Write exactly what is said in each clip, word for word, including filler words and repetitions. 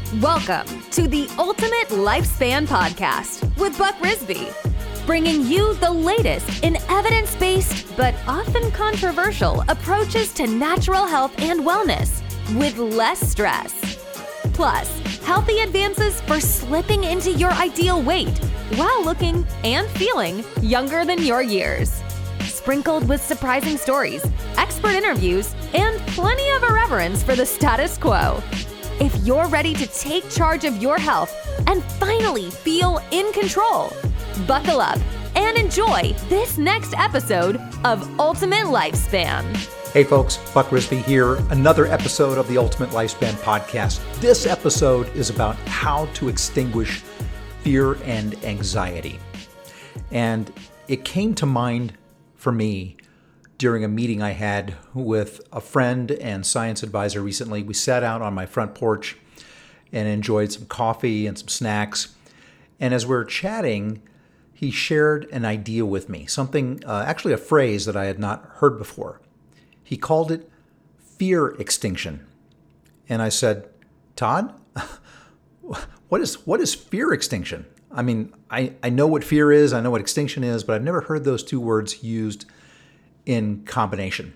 Welcome to the Ultimate Lifespan Podcast with Buck Risby, bringing you the latest in evidence-based but often controversial approaches to natural health and wellness with less stress. Plus, healthy advances for slipping into your ideal weight while looking and feeling younger than your years. Sprinkled with surprising stories, expert interviews, and plenty of irreverence for the status quo. If you're ready to take charge of your health and finally feel in control, buckle up and enjoy this next episode of Ultimate Lifespan. Hey folks, Buck Risby here, another episode of the Ultimate Lifespan Podcast. This episode is about how to extinguish fear and anxiety. And it came to mind for me during a meeting I had with a friend and science advisor recently. We sat out on my front porch and enjoyed some coffee and some snacks. And as we were chatting, he shared an idea with me, something, uh, actually a phrase that I had not heard before. He called it fear extinction. And I said, Todd, what is what is fear extinction? I mean, I, I know what fear is, I know what extinction is, but I've never heard those two words used in combination.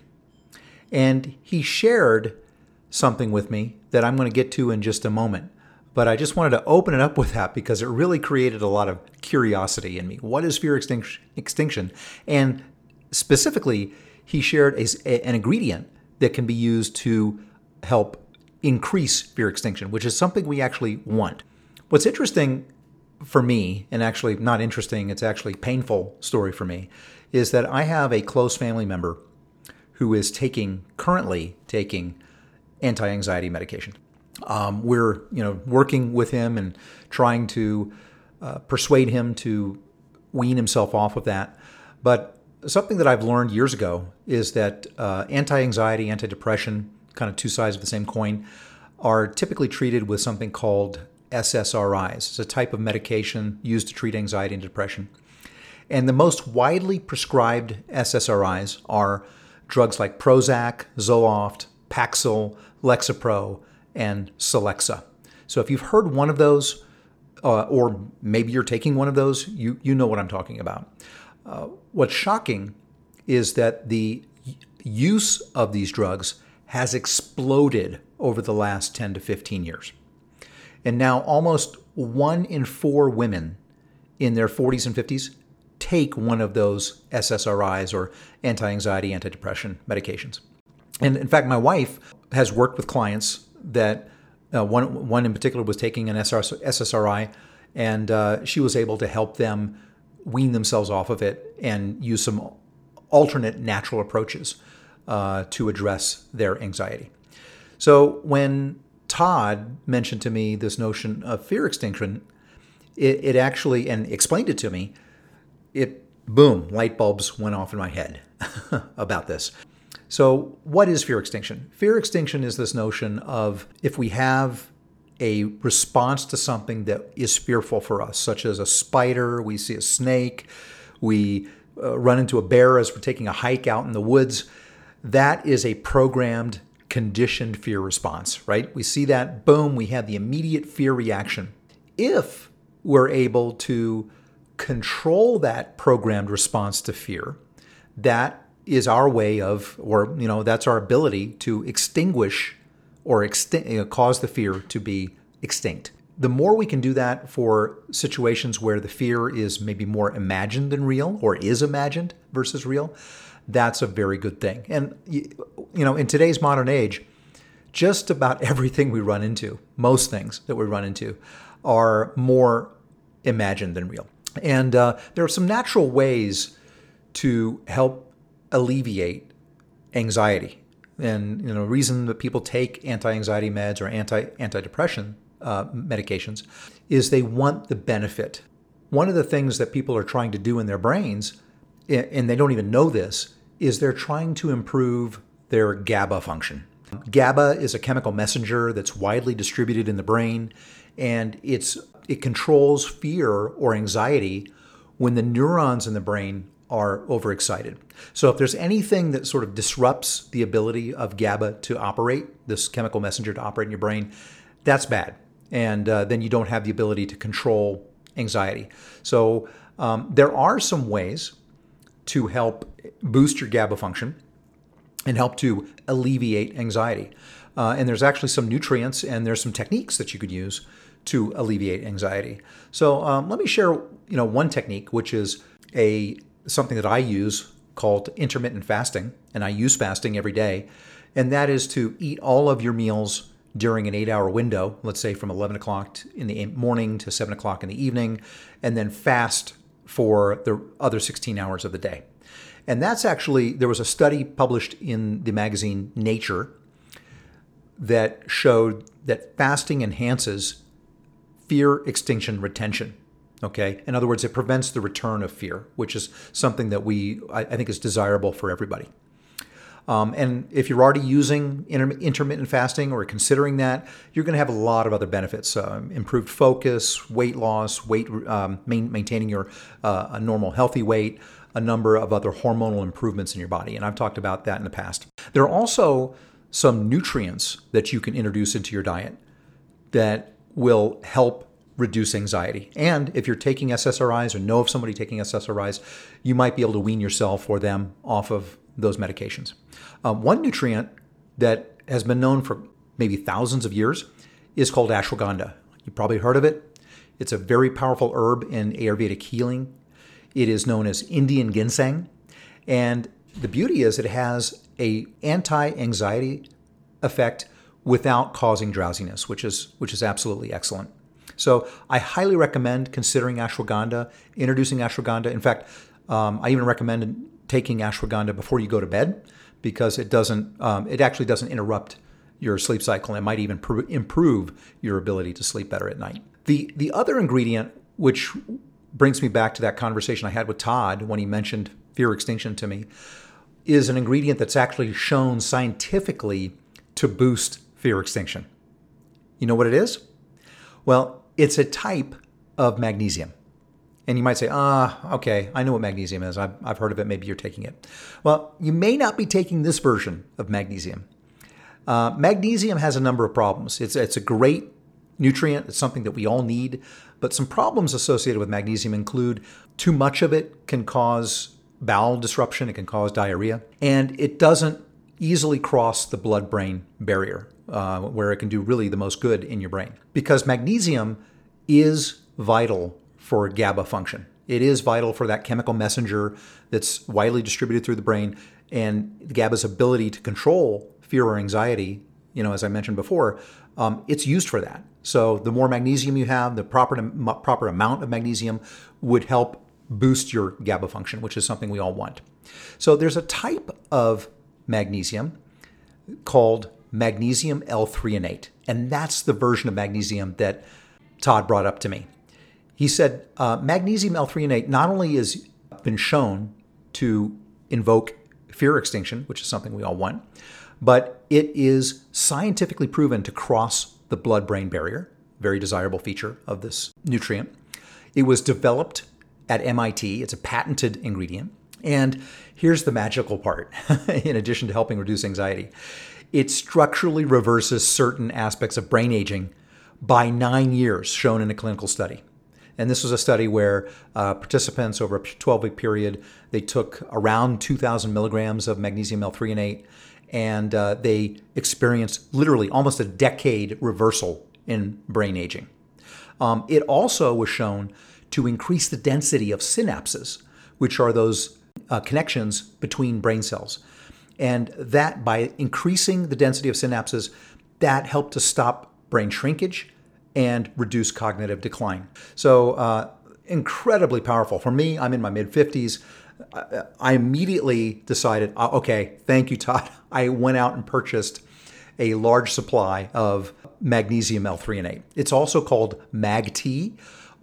And he shared something with me that I'm going to get to in just a moment. But I just wanted to open it up with that because it really created a lot of curiosity in me. What is fear extinction? extinction? And specifically, he shared a, an ingredient that can be used to help increase fear extinction, which is something we actually want. What's interesting for me, and actually not interesting, it's actually a painful story for me, is that I have a close family member who is taking, currently taking anti-anxiety medication. Um, we're, you know, working with him and trying to uh, persuade him to wean himself off of that. But something that I've learned years ago is that uh, anti-anxiety, anti-depression, kind of two sides of the same coin, are typically treated with something called S S R Is. It's a type of medication used to treat anxiety and depression. And the most widely prescribed S S R Is are drugs like Prozac, Zoloft, Paxil, Lexapro, and Celexa. So if you've heard one of those, uh, or maybe you're taking one of those, you, you know what I'm talking about. Uh, what's shocking is that the use of these drugs has exploded over the last ten to fifteen years. And now almost one in four women in their forties and fifties take one of those S S R Is or anti-anxiety, anti-depression medications. And in fact, my wife has worked with clients that uh, one one in particular was taking an S S R I, and uh, she was able to help them wean themselves off of it and use some alternate natural approaches uh, to address their anxiety. So when Todd mentioned to me this notion of fear extinction, it, it actually, and explained it to me, it, boom, light bulbs went off in my head about this. So what is fear extinction? Fear extinction is this notion of if we have a response to something that is fearful for us, such as a spider, we see a snake, we uh, run into a bear as we're taking a hike out in the woods, that is a programmed, conditioned fear response, right? We see that, boom, we have the immediate fear reaction. If we're able to control that programmed response to fear, that is our way of, or, you know, that's our ability to extinguish or extin- you know, cause the fear to be extinct. The more we can do that for situations where the fear is maybe more imagined than real, or is imagined versus real, that's a very good thing. And, you know, in today's modern age, just about everything we run into, most things that we run into, are more imagined than real. And uh, there are some natural ways to help alleviate anxiety. And, you know, reason that people take anti-anxiety meds or anti antidepressant uh, medications is they want the benefit. One of the things that people are trying to do in their brains, and they don't even know this, is they're trying to improve their GABA function. GABA is a chemical messenger that's widely distributed in the brain, and it's it controls fear or anxiety when the neurons in the brain are overexcited. So if there's anything that sort of disrupts the ability of GABA to operate, this chemical messenger to operate in your brain, that's bad. and uh, then you don't have the ability to control anxiety. So um, there are some ways to help boost your GABA function and help to alleviate anxiety. Uh, and there's actually some nutrients and there's some techniques that you could use to alleviate anxiety. So um, let me share, you know, one technique, which is a something that I use called intermittent fasting, and I use fasting every day, and that is to eat all of your meals during an eight-hour window, let's say from eleven o'clock in the morning to seven o'clock in the evening, and then fast for the other sixteen hours of the day. And that's actually, there was a study published in the magazine Nature that showed that fasting enhances fear extinction retention. Okay. In other words, it prevents the return of fear, which is something that we, I think, is desirable for everybody. Um, and if you're already using inter- intermittent fasting or considering that, you're going to have a lot of other benefits: uh, improved focus, weight loss, weight um, main, maintaining your uh, a normal healthy weight, a number of other hormonal improvements in your body. And I've talked about that in the past. There are also some nutrients that you can introduce into your diet that will help reduce anxiety. And if you're taking S S R Is or know of somebody taking S S R Is, you might be able to wean yourself or them off of those medications. Um, one nutrient that has been known for maybe thousands of years is called ashwagandha. You've probably heard of it. It's a very powerful herb in Ayurvedic healing. It is known as Indian ginseng. And the beauty is it has a anti-anxiety effect without causing drowsiness, which is which is absolutely excellent. So I highly recommend considering ashwagandha, introducing ashwagandha. In fact, um, I even recommend taking ashwagandha before you go to bed because it doesn't, um, it actually doesn't interrupt your sleep cycle. It might even pr- improve your ability to sleep better at night. The the other ingredient, which brings me back to that conversation I had with Todd when he mentioned fear extinction to me, is an ingredient that's actually shown scientifically to boost fear extinction. You know what it is? Well, it's a type of magnesium. And you might say, ah, okay, I know what magnesium is. I've, I've heard of it. Maybe you're taking it. Well, you may not be taking this version of magnesium. Uh, magnesium has a number of problems. It's, it's a great nutrient. It's something that we all need. But some problems associated with magnesium include too much of it can cause bowel disruption. It can cause diarrhea. And it doesn't easily cross the blood-brain barrier, uh, where it can do really the most good in your brain. Because magnesium is vital for GABA function. It is vital for that chemical messenger that's widely distributed through the brain, and GABA's ability to control fear or anxiety, you know, as I mentioned before, um, it's used for that. So the more magnesium you have, the proper, proper amount of magnesium would help boost your GABA function, which is something we all want. So there's a type of magnesium called magnesium L-threonate, and that's the version of magnesium that Todd brought up to me. He said uh, magnesium L-threonate not only has been shown to invoke fear extinction, which is something we all want, but it is scientifically proven to cross the blood-brain barrier, very desirable feature of this nutrient. It was developed at M I T. It's a patented ingredient. And here's the magical part, in addition to helping reduce anxiety. It structurally reverses certain aspects of brain aging by nine years, shown in a clinical study. And this was a study where uh, participants over a twelve-week period, they took around two thousand milligrams of magnesium L-threonate, and uh, they experienced literally almost a decade reversal in brain aging. Um, it also was shown to increase the density of synapses, which are those uh, connections between brain cells. And that, by increasing the density of synapses, that helped to stop brain shrinkage and reduce cognitive decline. So uh, incredibly powerful. For me, I'm in my mid-fifties. I, I immediately decided, uh, okay, thank you, Todd. I went out and purchased a large supply of magnesium L-threonate. It's also called MagT,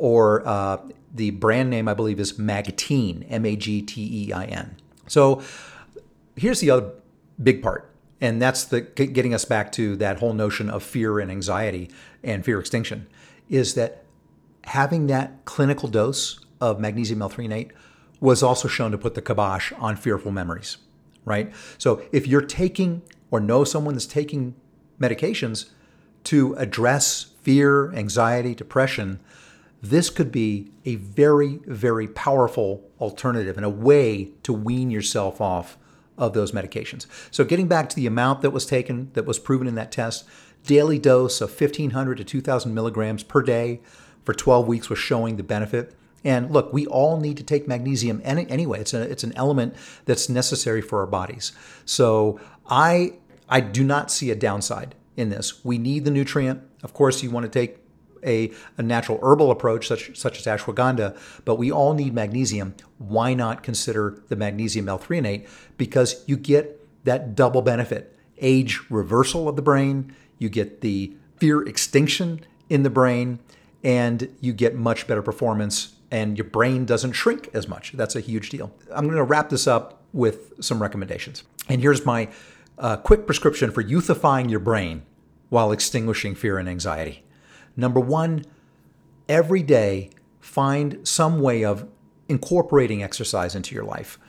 or uh, the brand name, I believe, is Magtein, M A G T E I N. So here's the other big part, and that's the getting us back to that whole notion of fear and anxiety and fear extinction, is that having that clinical dose of magnesium L-threonate was also shown to put the kibosh on fearful memories, right? So if you're taking or know someone that's taking medications to address fear, anxiety, depression, this could be a very, very powerful alternative and a way to wean yourself off of those medications. So getting back to the amount that was taken, that was proven in that test, daily dose of fifteen hundred to two thousand milligrams per day for twelve weeks was showing the benefit. And look, we all need to take magnesium any, anyway. It's a, it's an element that's necessary for our bodies. So I I do not see a downside in this. We need the nutrient. Of course, you want to take a, a natural herbal approach such, such as ashwagandha, but we all need magnesium. Why not consider the magnesium L-threonate? Because you get that double benefit. Age reversal of the brain, you get the fear extinction in the brain, and you get much better performance, and your brain doesn't shrink as much. That's a huge deal. I'm going to wrap this up with some recommendations. And here's my uh, quick prescription for youthifying your brain while extinguishing fear and anxiety. Number one, every day find some way of incorporating exercise into your life.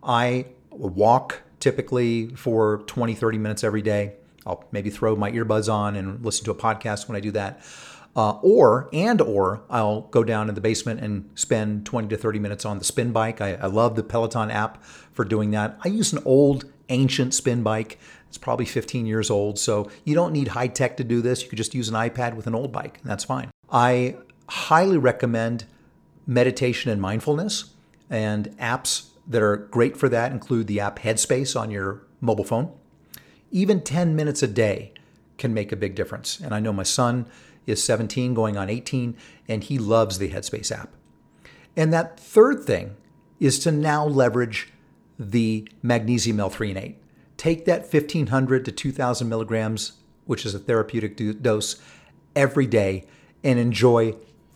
I walk typically for twenty, thirty minutes every day. I'll maybe throw my earbuds on and listen to a podcast when I do that. Uh, or, and or, I'll go down in the basement and spend twenty to thirty minutes on the spin bike. I, I love the Peloton app for doing that. I use an old, ancient spin bike. It's probably fifteen years old, so you don't need high tech to do this. You could just use an iPad with an old bike, and that's fine. I highly recommend meditation and mindfulness, and apps that are great for that include the app Headspace on your mobile phone. Even ten minutes a day can make a big difference. And I know my son is seventeen, going on eighteen, and he loves the Headspace app. And that third thing is to now leverage the magnesium L-threonate. Take that fifteen hundred to two thousand milligrams, which is a therapeutic do- dose, every day, and enjoy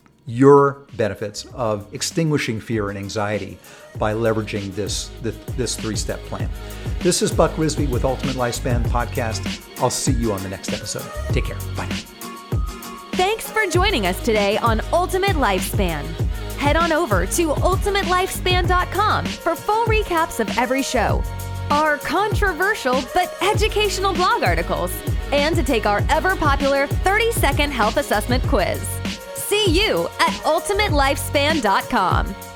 your benefits of extinguishing fear and anxiety by leveraging this, this, this three-step plan. This is Buck Risby with Ultimate Lifespan Podcast. I'll see you on the next episode. Take care. Bye now. Thanks for joining us today on Ultimate Lifespan. Head on over to ultimate lifespan dot com for full recaps of every show, our controversial but educational blog articles, and to take our ever-popular thirty-second health assessment quiz. See you at ultimate lifespan dot com.